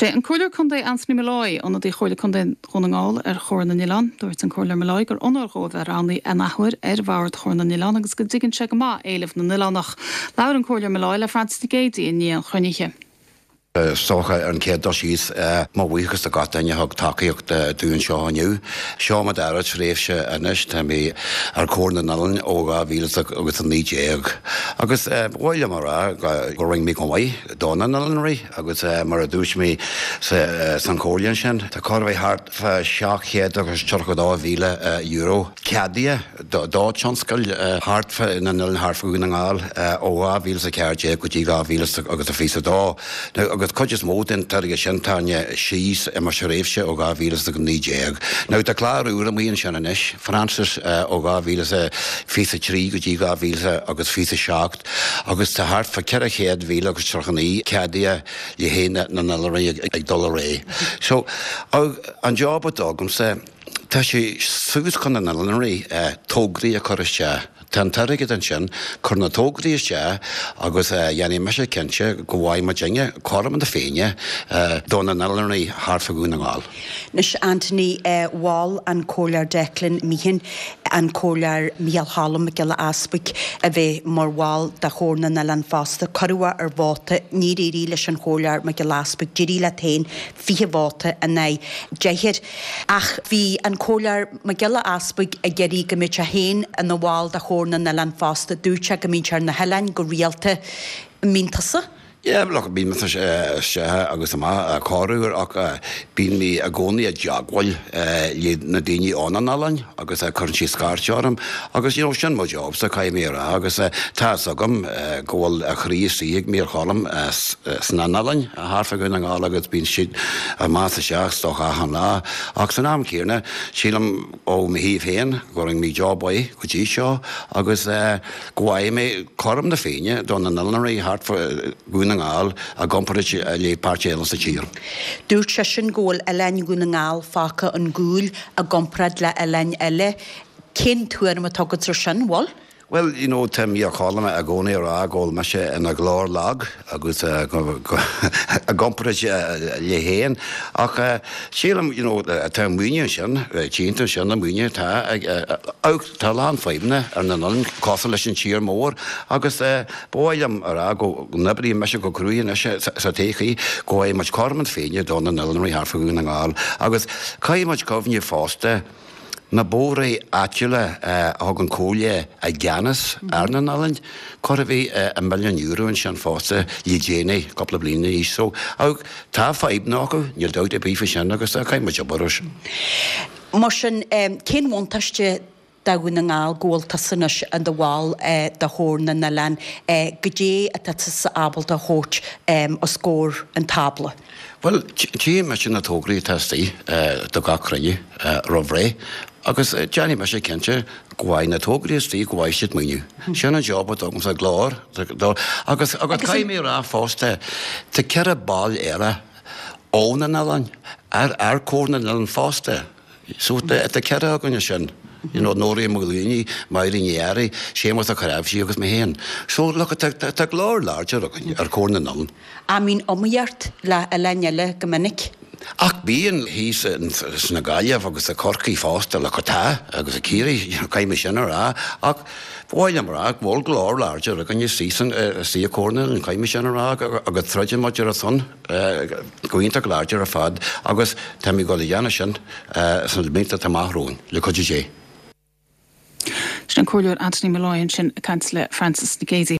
sé an choir chundé Anthony Malloy an dí choirle chundé Ronangáil chóir na Nílan, dúirt an choirle Malloy gur onarróh rannaí anachhuir bhhar chóir na Nílan agus go dtígann se go má éileh na Nílanach. Lair an choirle Malloy le Francis de Gaty in níon chruinniche. Socha an céad síos má bhuichas a gatainne thug takeíocht dún seo aniu. Seo má deiread réimhse inis tá mé ar cór na Nílan óga bhílas agus an nídéag. Agus bhile mar go ring mí go mhaid dóna Nílanraí agus mar a dúis mí san cóirleann sin. Tá chorbhéh hart seachéad agus €2,000 euro. Ceadia dá tionscail hart na Nílan Harfaún na ngáil óga bhílas a ceirde go dtí gá bhílas agus a físa dá. Agus coidis módin tarige sin táine síos mar se réimhse ó gá bhílas go nídéag. Ná tá chlár úra míon sin inis, Francis ó gá bhílas físa trí go dtí gá bhílas agus físa seacht, agus tá hart fa ceir chéad bhíle agus trochaní ceadia le héine na Nílanraí ag dul ré. So an job agam sa tá sé suas chun na Nílanraí tógraí a choiriste. Tan tarigid an sin chur na tógraí sé agus dhéanaí me sé cinse go bhhaid mar dinge chom an de féine dóna Nílanraí Harfaún na ngáil. Nus Anthony Wall an cólar Declan Meehan an cólar Mial Hallam Gilla Aspic a bheith mar Wall da chór na Nílan fásta choruha ar bháta ní réí leis an cólar me Gilla Aspic dirí le tain fihe bháta a nei deithir ach bhí an cólar me Gilla Aspic a geirí go mit a héin an na Wall da chór na Nílan fásta dúte go mítear na Helainn go rialta mintasa? Lach bí me se agus a choúir ach bín mí a gcónaí a deagháil na daoine óna Nílan agus chun sí scartearm agus sin má job sa caiim méra agus tá agam ggóil a chríosíigh mí chalam sna Nílan a Harfaún na ngáil agus bín siad a más seach stoch a hanná ach san am céarna sílam ó mi híomh héin goring mí jobbaí go dtí seo agus gohaid mé chom na féine don na Nílanraí Harfaún ngáil a gomparid le páirtéalan sa tír. Dúirt se sin ggóil Helainn go na ngáil fácha an gúil a gomparad le Helainn eile. Cén tuair a tugad ar sin bhil? Well, tá mí a chálaime a gcónaí rá ggóil me sé ina glár lag agus a gomparid le héin ach sílam tá muine sin tínta sin na muine tá lán faimne ar na Nílan cása leis an tír mór agus báilem rá go nabrí me se go cruúin sa téchaí go é mat carman féine donna Nílanraí Harfaún na ngáil agus cai mat cofne fásta na bóraí áitiúla thug an cóile a gceannas ar na Nílan chur a bhí €1 milliún sin fásta lí déanaí coppla bliana í so ag tá faibná acu níor dóid a bífa sin agus a caiimid a boris. Mar sin cén mhaintaiste dagan na ngáil ggóilta sanas an do bháil da chór na Nílan go dé a tá sa ábal a chót a scór an tabla. Well, tí me sin na tógraí testaí do gachrainne rohré agus Johnny me sé cinnte gohaid na tógraítí gohaid siad muinniu. Sinna job agam sa glár agus caiim mé rá fásta tá ceir a báil éire ó na Nílan ar cór na Nílan fásta. So tá ceir aganne sin. Nóirí mlíní mairínéirí sé a choibhsí agus mé héin. So le tá glár láirte ar cór na Nílan. A mín omíart le Helainn eile go minic? Ach bíon hís na gaiamh agus a corcaí fásta le chutá agus a cíirí caiime sin rá ach bháilem rá bhil glár láirte a gan sísan sí a córna an caiime sin rá agus troidir maidir a son goínta láirte a fad agus tá mí go dhéana sin san mínta tamáthrún le chuidir dé. Sin an choirleoir Anthony Malloy sin a caint le Francis de Gaty.